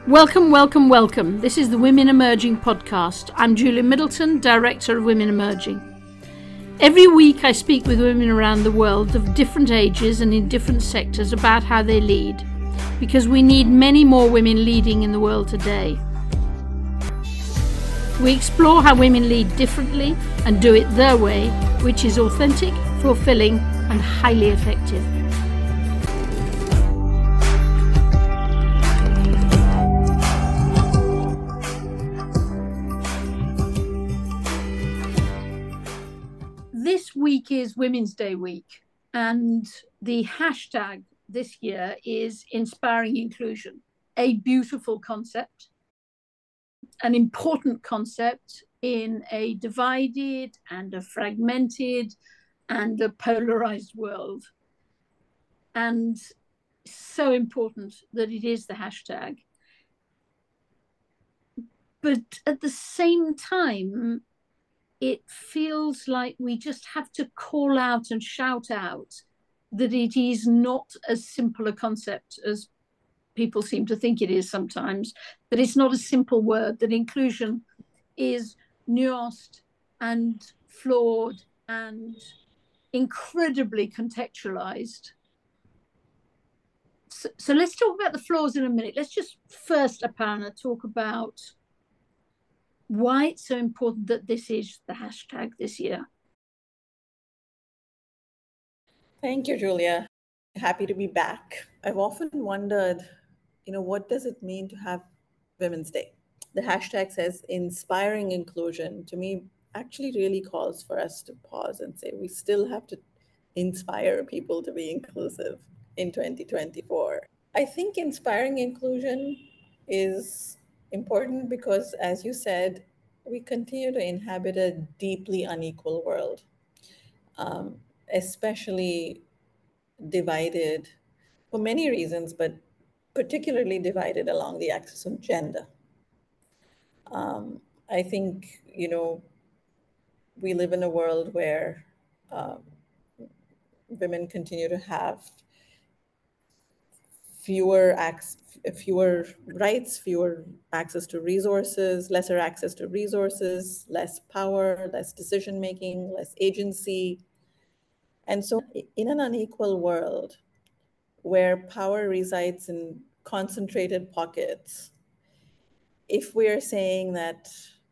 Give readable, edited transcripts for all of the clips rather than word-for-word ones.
Welcome, welcome, welcome. This is the Women Emerging podcast. I'm Julia Middleton, Director of Women Emerging. Every week I speak with women around the world of different ages and in different sectors about how they lead, because we need many more women leading in the world today. We explore how women lead differently and do it their way, which is authentic, fulfilling, and highly effective. This week is Women's Day week, and the hashtag this year is Inspiring Inclusion, a beautiful concept, an important concept in a divided and a fragmented and a polarized world. And so important that it is the hashtag. But at the same time, it feels like we just have to call out and shout out that it is not as simple a concept as people seem to think it is sometimes, that it's not a simple word, that inclusion is nuanced and flawed and incredibly contextualized. So let's talk about the flaws in a minute. Let's just first, Aparna, talk about why it's so important that this is the hashtag this year. Thank you, Julia. Happy to be back. I've often wondered, what does it mean to have Women's Day? The hashtag says inspiring inclusion. To me, actually really calls for us to pause and say we still have to inspire people to be inclusive in 2024. I think inspiring inclusion is important because, as you said, we continue to inhabit a deeply unequal world, especially divided for many reasons, but particularly divided along the axis of gender. I think, we live in a world where women continue to have fewer rights, fewer access to resources, lesser access to resources, less power, less decision-making, less agency. And so in an unequal world where power resides in concentrated pockets, if we're saying that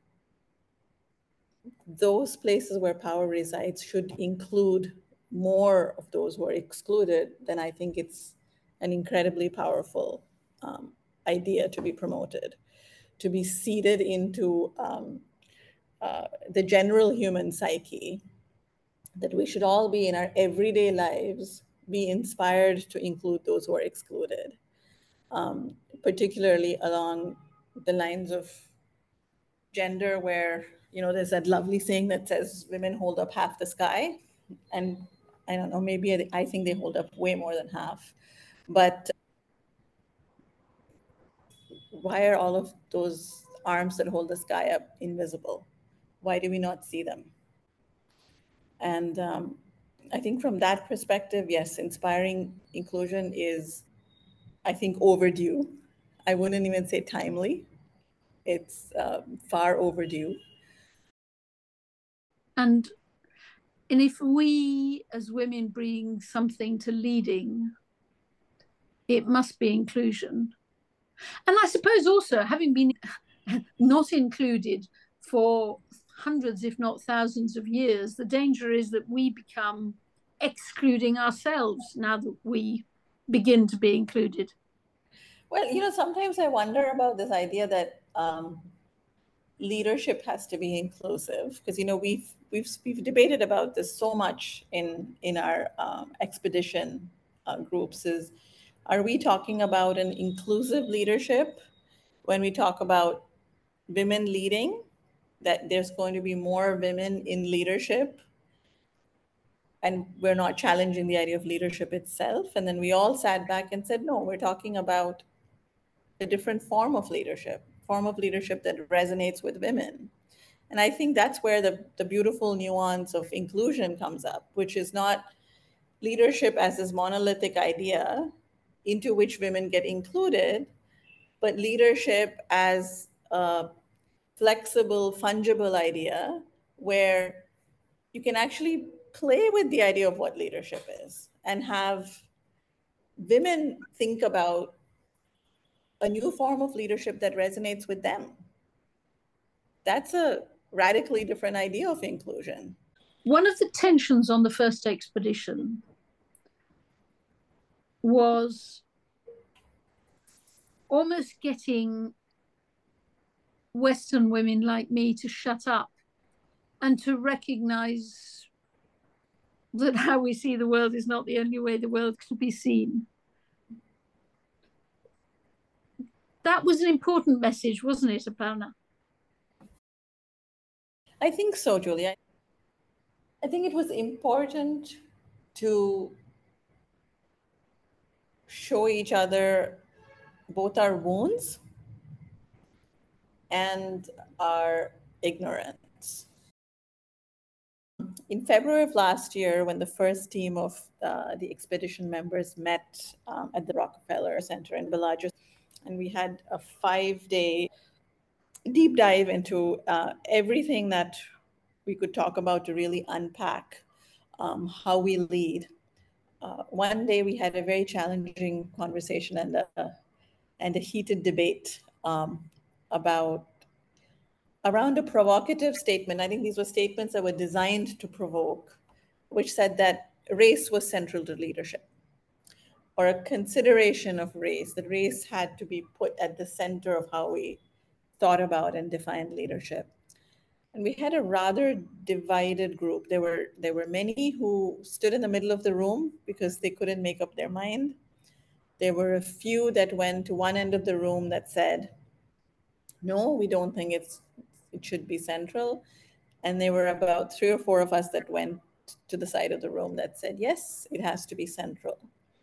those places where power resides should include more of those who are excluded, then I think it's an incredibly powerful idea to be promoted, to be seeded into the general human psyche, that we should all be in our everyday lives, be inspired to include those who are excluded, particularly along the lines of gender where, there's that lovely saying that says women hold up half the sky. And I don't know, maybe I think they hold up way more than half. But why are all of those arms that hold the sky up invisible? Why do we not see them? And I think from that perspective, yes, inspiring inclusion is, I think, overdue. I wouldn't even say timely. It's far overdue. And if we as women bring something to leading, it must be inclusion. And I suppose also, having been not included for hundreds, if not thousands of years, the danger is that we become excluding ourselves now that we begin to be included. Well, sometimes I wonder about this idea that leadership has to be inclusive, because we've debated about this so much in our expedition groups. Are we talking about an inclusive leadership when we talk about women leading, that there's going to be more women in leadership, and we're not challenging the idea of leadership itself? And then we all sat back and said, no, we're talking about a different form of leadership that resonates with women. And I think that's where the beautiful nuance of inclusion comes up, which is not leadership as this monolithic idea into which women get included, but leadership as a flexible, fungible idea where you can actually play with the idea of what leadership is and have women think about a new form of leadership that resonates with them. That's a radically different idea of inclusion. One of the tensions on the first expedition was almost getting Western women like me to shut up and to recognize that how we see the world is not the only way the world can be seen. That was an important message, wasn't it, Aparna? I think so, Julia. I think it was important to show each other both our wounds and our ignorance. In February of last year, when the first team of the expedition members met at the Rockefeller Center in Bellagio, and we had a 5-day deep dive into everything that we could talk about to really unpack how we lead. One day we had a very challenging conversation and a heated debate about around a provocative statement. I think these were statements that were designed to provoke, which said that race was central to leadership, or a consideration of race, that race had to be put at the center of how we thought about and defined leadership. And we had a rather divided group. There were many who stood in the middle of the room because they couldn't make up their mind. There were a few that went to one end of the room that said, no, we don't think it should be central. And there were about 3 or 4 of us that went to the side of the room that said, yes, it has to be central.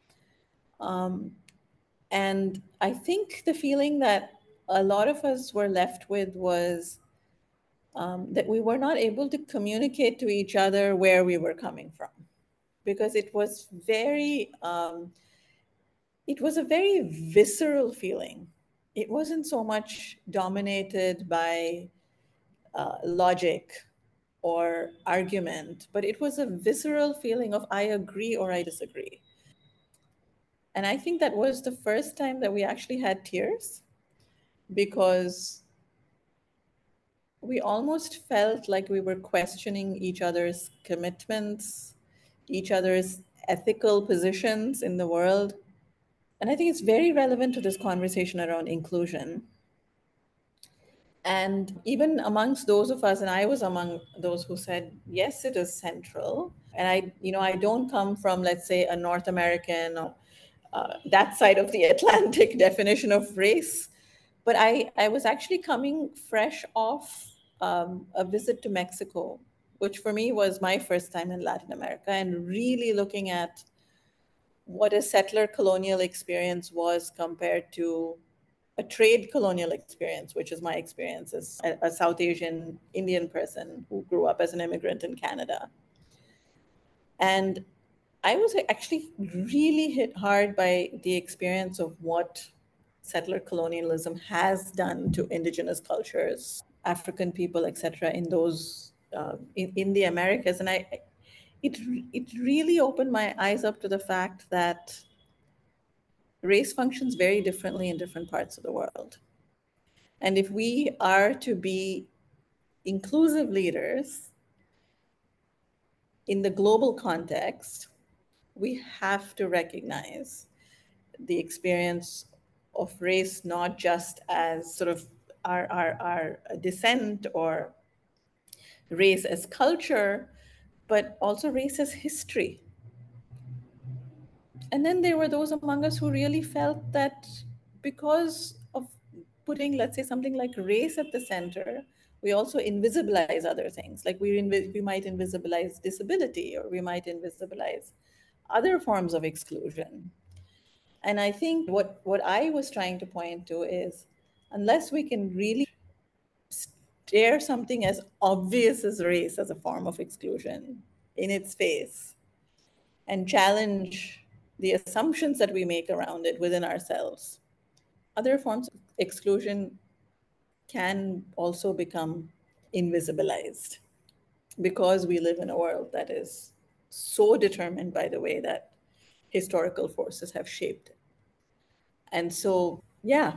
And I think the feeling that a lot of us were left with was that we were not able to communicate to each other where we were coming from, because it was a very visceral feeling. It wasn't so much dominated by logic or argument, but it was a visceral feeling of I agree or I disagree. And I think that was the first time that we actually had tears, because we almost felt like we were questioning each other's commitments, each other's ethical positions in the world. And I think it's very relevant to this conversation around inclusion. And even amongst those of us, and I was among those who said, yes, it is central. And I don't come from, let's say, a North American or that side of the Atlantic definition of race. But I was actually coming fresh off a visit to Mexico, which for me was my first time in Latin America, and really looking at what a settler colonial experience was compared to a trade colonial experience, which is my experience as a South Asian Indian person who grew up as an immigrant in Canada. And I was actually really hit hard by the experience of what settler colonialism has done to indigenous cultures, African people, etc., in those in the Americas. And it really opened my eyes up to the fact that race functions very differently in different parts of the world. And if we are to be inclusive leaders in the global context, we have to recognize the experience of race not just as sort of our descent or race as culture, but also race as history. And then there were those among us who really felt that because of putting, let's say, something like race at the center, we also invisibilize other things. Like we might invisibilize disability, or we might invisibilize other forms of exclusion. And I think what I was trying to point to is, unless we can really stare something as obvious as race as a form of exclusion in its face and challenge the assumptions that we make around it within ourselves, other forms of exclusion can also become invisibilized because we live in a world that is so determined by the way that historical forces have shaped it. And so, yeah.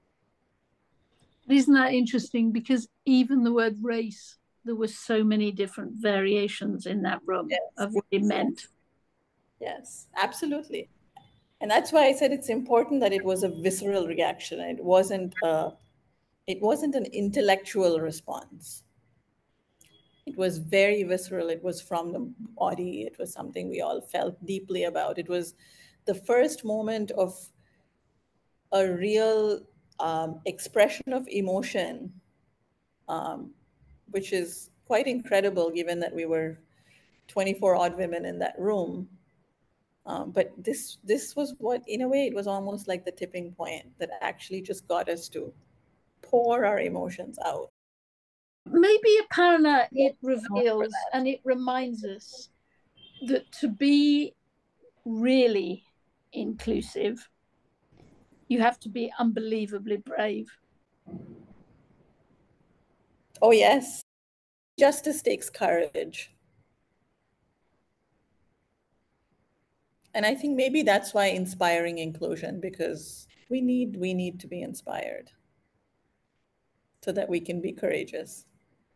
Isn't that interesting? Because even the word race, there were so many different variations in that room of what it meant. Yes, absolutely. And that's why I said it's important that it was a visceral reaction. It wasn't an intellectual response. It was very visceral. It was from the body. It was something we all felt deeply about. It was the first moment of a real expression of emotion, which is quite incredible given that we were 24 odd women in that room. But this was what, in a way, it was almost like the tipping point that actually just got us to pour our emotions out. Maybe Aparna, it reveals and it reminds us that to be really inclusive, you have to be unbelievably brave. Oh, yes. Justice takes courage. And I think maybe that's why inspiring inclusion, because we need to be inspired so that we can be courageous.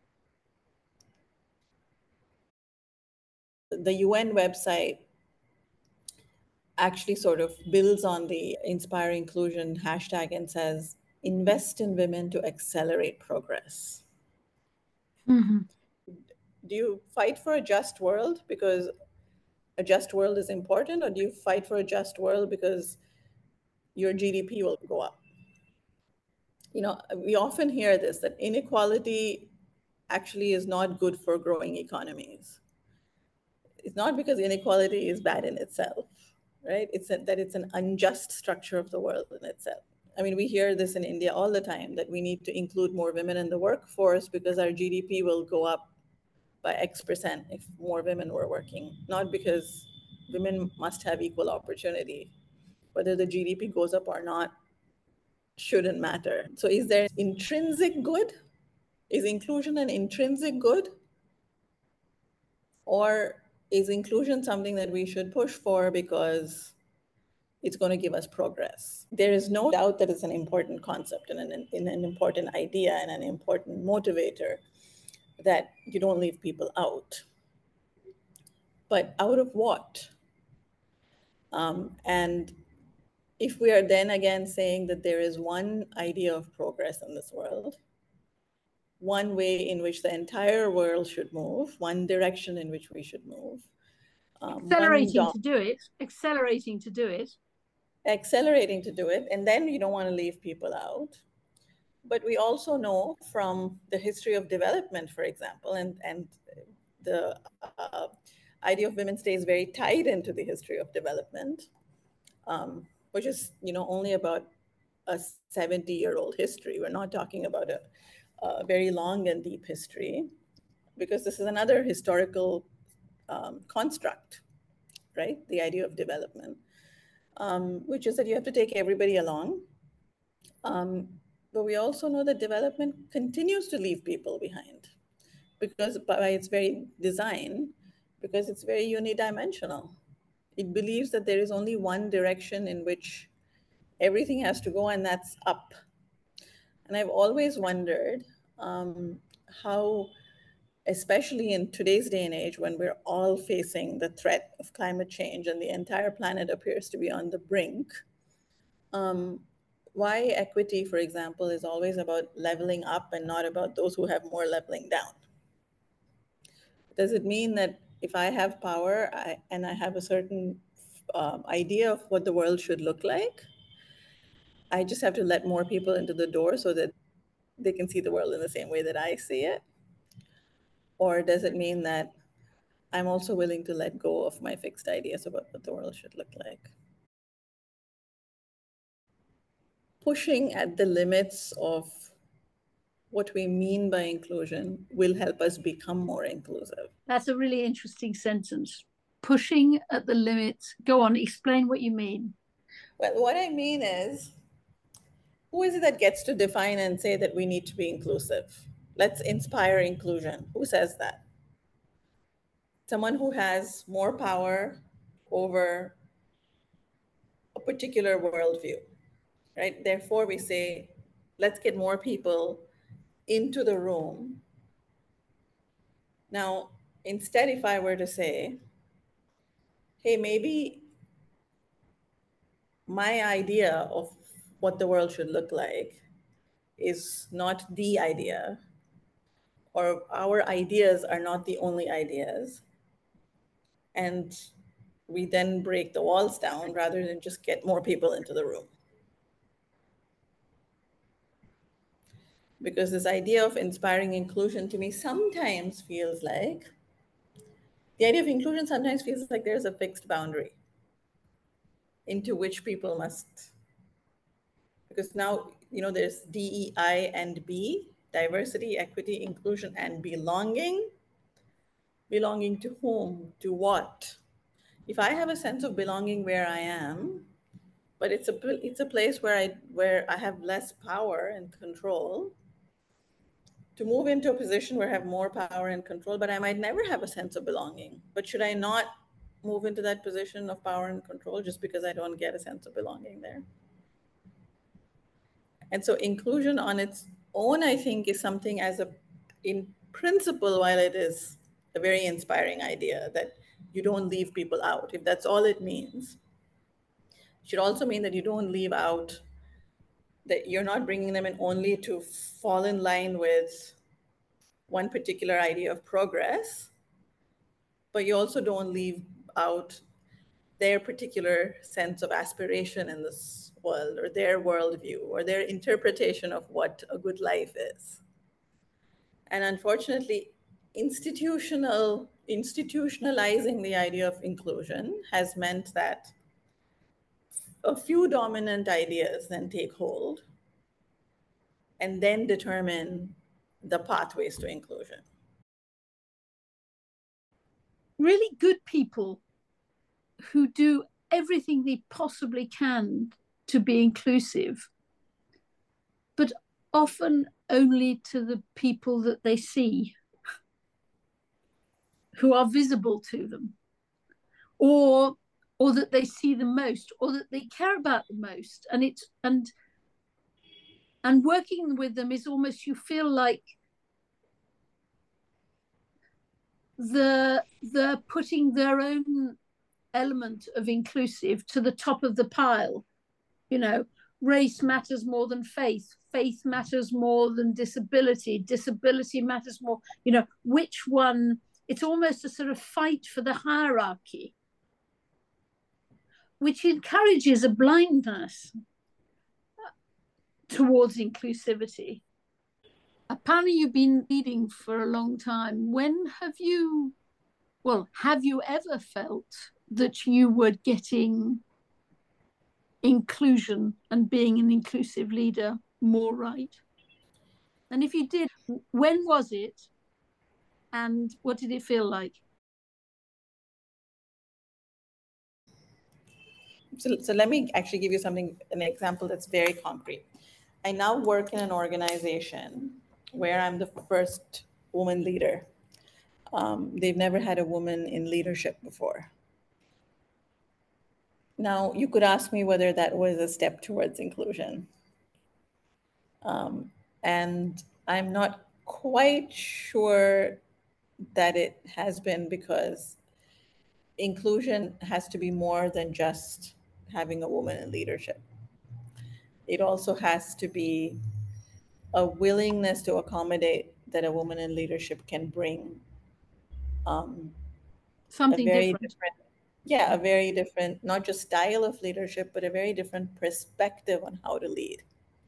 The UN website actually sort of builds on the Inspire Inclusion hashtag and says, invest in women to accelerate progress. Mm-hmm. Do you fight for a just world because a just world is important, or do you fight for a just world because your GDP will go up? You know, we often hear this, that inequality actually is not good for growing economies. It's not because inequality is bad in itself, right? That it's an unjust structure of the world in itself. I mean, we hear this in India all the time, that we need to include more women in the workforce because our GDP will go up by X% if more women were working, not because women must have equal opportunity. Whether the GDP goes up or not shouldn't matter. So is there intrinsic good? Is inclusion an intrinsic good? Or is inclusion something that we should push for because it's going to give us progress? There is no doubt that it's an important concept and an important idea and an important motivator, that you don't leave people out. But out of what? And if we are then again saying that there is one idea of progress in this world, one way in which the entire world should move, one direction in which we should move, accelerating to do it, and then you don't want to leave people out. But we also know from the history of development, for example, and the idea of women stays very tied into the history of development, which is, you know, only about a 70-year-old history. We're not talking about a very long and deep history, because this is another historical construct, right? The idea of development, which is that you have to take everybody along. But we also know that development continues to leave people behind, because by its very design, because it's very unidimensional. It believes that there is only one direction in which everything has to go, and that's up. And I've always wondered how, especially in today's day and age, when we're all facing the threat of climate change and the entire planet appears to be on the brink, why equity, for example, is always about leveling up and not about those who have more leveling down. Does it mean that if I have power and I have a certain idea of what the world should look like, I just have to let more people into the door so that they can see the world in the same way that I see it? Or does it mean that I'm also willing to let go of my fixed ideas about what the world should look like? Pushing at the limits of what we mean by inclusion will help us become more inclusive. That's a really interesting sentence. Pushing at the limits. Go on, explain what you mean. Well, what I mean is Who is it that gets to define and say that we need to be inclusive? Let's inspire inclusion. Who says that? Someone who has more power over a particular worldview, right? Therefore, we say, let's get more people into the room. Now, instead, if I were to say, hey, maybe my idea of what the world should look like is not the idea, or our ideas are not the only ideas. And we then break the walls down rather than just get more people into the room. Because this idea of inspiring inclusion to me sometimes feels like, the idea of inclusion sometimes feels like there's a fixed boundary into which people must, because now, there's DEI and B, diversity, equity, inclusion, and belonging. Belonging to whom? To what? If I have a sense of belonging where I am, but it's a place where I have less power and control, to move into a position where I have more power and control, but I might never have a sense of belonging. But should I not move into that position of power and control just because I don't get a sense of belonging there? And so inclusion on its own, I think, is something in principle, while it is a very inspiring idea that you don't leave people out, if that's all it means, it should also mean that you don't leave out, that you're not bringing them in only to fall in line with one particular idea of progress, but you also don't leave out their particular sense of aspiration in this world, or their worldview, or their interpretation of what a good life is. And unfortunately, institutionalizing the idea of inclusion has meant that a few dominant ideas then take hold and then determine the pathways to inclusion. Really good people who do everything they possibly can to be inclusive, but often only to the people that they see, who are visible to them, or that they see the most, or that they care about the most. And working with them is almost, you feel like they're putting their own element of inclusive to the top of the pile. Race matters more than faith matters more than disability matters more. Which one? It's almost a sort of fight for the hierarchy, which encourages a blindness towards inclusivity. Apparently, you've been leading for a long time. Have you ever felt that you were getting inclusion and being an inclusive leader more right? And if you did, when was it? And what did it feel like? So let me actually give you an example that's very concrete. I now work in an organization where I'm the first woman leader. They've never had a woman in leadership before. Now, you could ask me whether that was a step towards inclusion. And I'm not quite sure that it has been, because inclusion has to be more than just having a woman in leadership. It also has to be a willingness to accommodate that a woman in leadership can bring something different. A very different, not just style of leadership, but a very different perspective on how to lead.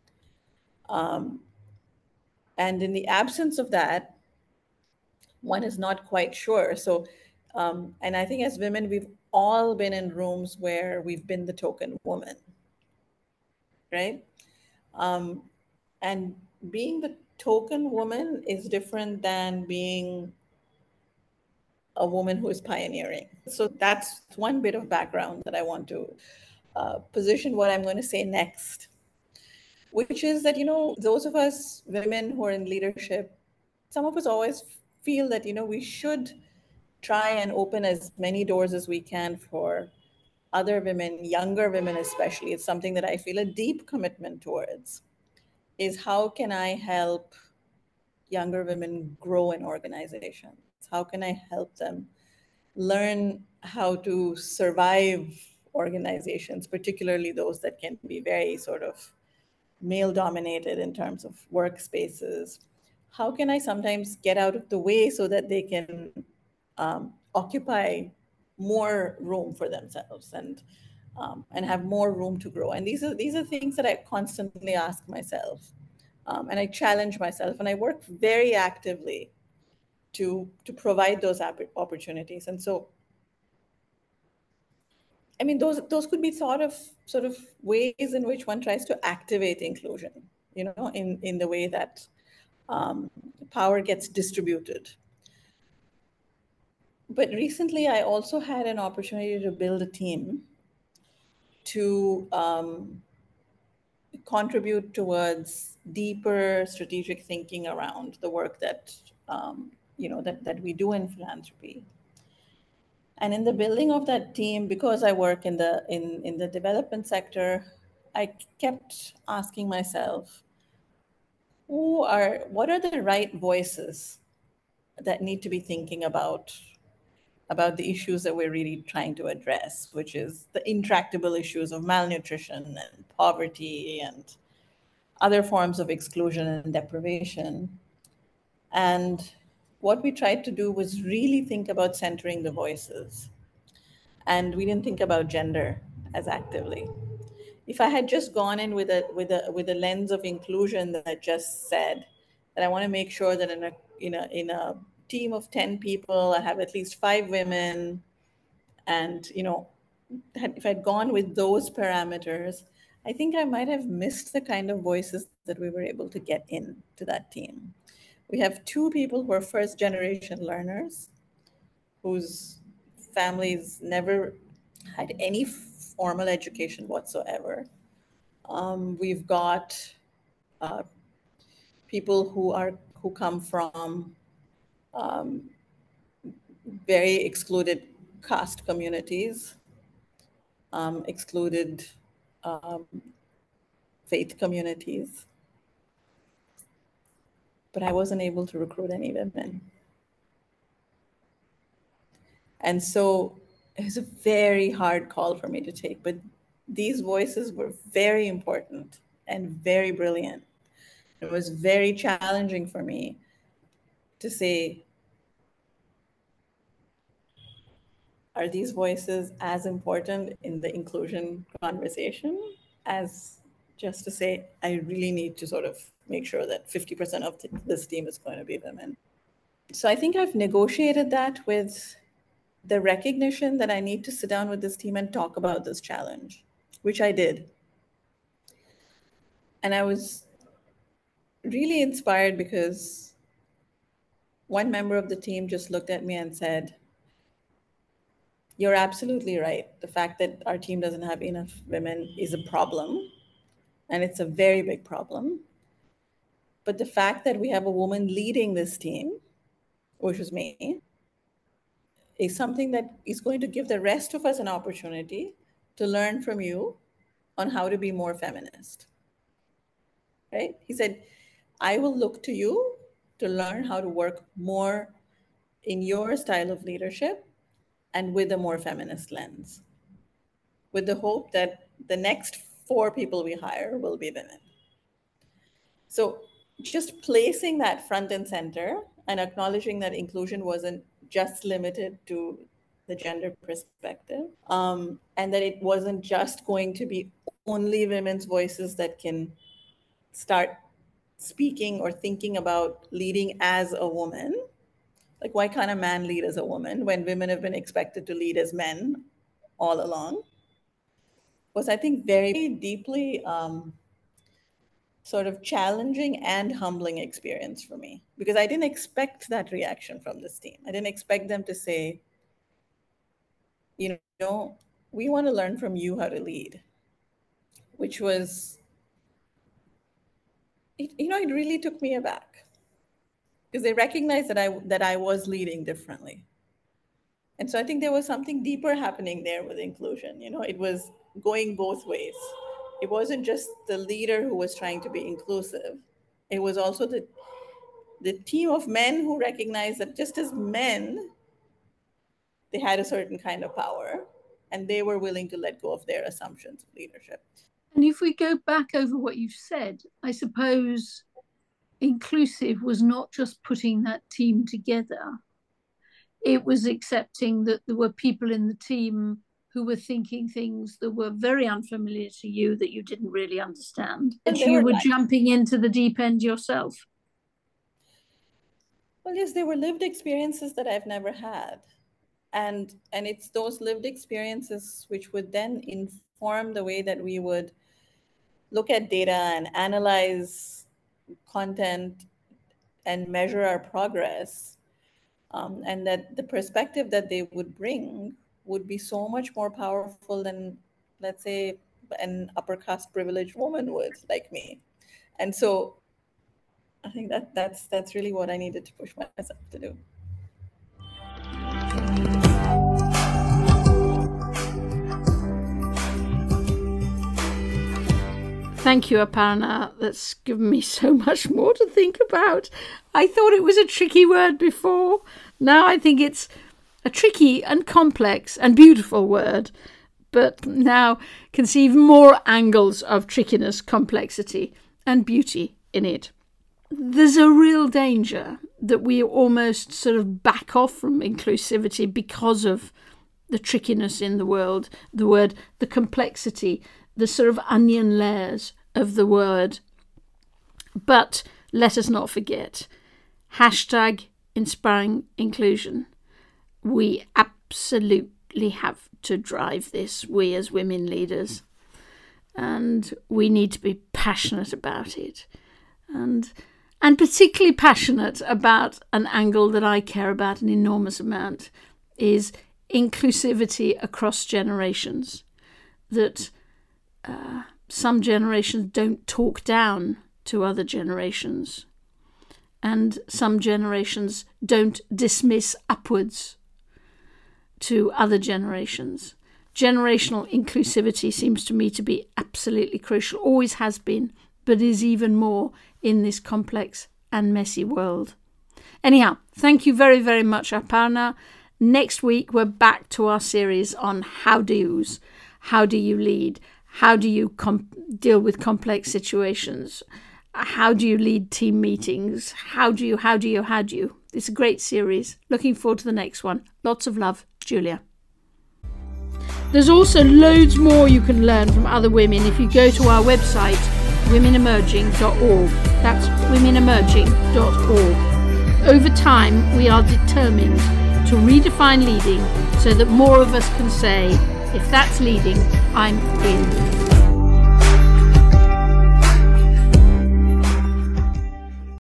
And in the absence of that, one is not quite sure. So, and I think as women, we've all been in rooms where we've been the token woman, right? And being the token woman is different than being a woman who is pioneering. So that's one bit of background that I want to position what I'm going to say next. which is that, those of us women who are in leadership, some of us always feel that, we should try and open as many doors as we can for other women, younger women especially. It's something that I feel a deep commitment towards, is how can I help younger women grow in organizations? How can I help them learn how to survive organizations, particularly those that can be very sort of male dominated in terms of workspaces? How can I sometimes get out of the way so that they can occupy more room for themselves and have more room to grow? And these are things that I constantly ask myself, and I challenge myself, and I work very actively to provide those opportunities. And so, I mean, those could be thought of sort of ways in which one tries to activate inclusion, in the way that power gets distributed. But recently, I also had an opportunity to build a team to contribute towards deeper strategic thinking around the work that that we do in philanthropy. And in the building of that team, because I work in the development sector, I kept asking myself, what are the right voices that need to be thinking about the issues that we're really trying to address, which is the intractable issues of malnutrition and poverty and other forms of exclusion and deprivation. And what we tried to do was really think about centering the voices. And we didn't think about gender as actively. If I had just gone in with a lens of inclusion that just said that I want to make sure that in a team of 10 people, I have at least 5 women, and if I'd gone with those parameters, I think I might have missed the kind of voices that we were able to get in to that team. We have 2 people who are first generation learners, whose families never had any formal education whatsoever. We've got people who come from very excluded caste communities, excluded faith communities, but I wasn't able to recruit any women. And so it was a very hard call for me to take, but these voices were very important and very brilliant. It was very challenging for me to say, are these voices as important in the inclusion conversation as just to say, I really need to sort of make sure that 50% of this team is going to be women? So I think I've negotiated that with the recognition that I need to sit down with this team and talk about this challenge, which I did. And I was really inspired because one member of the team just looked at me and said, you're absolutely right. The fact that our team doesn't have enough women is a problem, and it's a very big problem. But the fact that we have a woman leading this team, which was me, is something that is going to give the rest of us an opportunity to learn from you on how to be more feminist. Right? He said, I will look to you to learn how to work more in your style of leadership and with a more feminist lens, with the hope that the next 4 people we hire will be women. So just placing that front and center and acknowledging that inclusion wasn't just limited to the gender perspective, and that it wasn't just going to be only women's voices that can start speaking or thinking about leading as a woman. Like, why can't a man lead as a woman when women have been expected to lead as men all along? Was, I think, very deeply sort of challenging and humbling experience for me, because I didn't expect that reaction from this team. I didn't expect them to say, we want to learn from you how to lead, which was it really took me aback, because they recognized that I was leading differently. And so I think there was something deeper happening there with inclusion. It was going both ways. It wasn't just the leader who was trying to be inclusive. It was also the team of men who recognized that just as men, they had a certain kind of power, and they were willing to let go of their assumptions of leadership. And if we go back over what you've said, I suppose inclusive was not just putting that team together. It was accepting that there were people in the team who were thinking things that were very unfamiliar to you, that you didn't really understand, and you were jumping into the deep end yourself. Well, yes, there were lived experiences that I've never had. And it's those lived experiences which would then inform the way that we would look at data and analyze content and measure our progress. And that the perspective that they would bring would be so much more powerful than, let's say, an upper caste privileged woman would, like me. And so I think that's really what I needed to push myself to do. Thank you, Aparna. That's given me so much more to think about. I thought it was a tricky word before. Now I think it's a tricky and complex and beautiful word, but now can see even more angles of trickiness, complexity, and beauty in it. There's a real danger that we almost sort of back off from inclusivity because of the trickiness in the word, the complexity, the sort of onion layers of the word. But let us not forget, #inspiring inclusion. We absolutely have to drive this, we as women leaders. And we need to be passionate about it. And particularly passionate about an angle that I care about an enormous amount, is inclusivity across generations. That some generations don't talk down to other generations, and some generations don't dismiss upwards to other generations. Generational inclusivity seems to me to be absolutely crucial, always has been, but is even more in this complex and messy world. Anyhow, thank you very, very much, Aparna. Next week, we're back to our series on how-dos. How do you lead? How do you deal with complex situations? How do you lead team meetings? How do you? It's a great series. Looking forward to the next one. Lots of love, Julia. There's also loads more you can learn from other women if you go to our website, womenemerging.org. That's womenemerging.org. Over time, we are determined to redefine leading so that more of us can say, if that's leading, I'm in.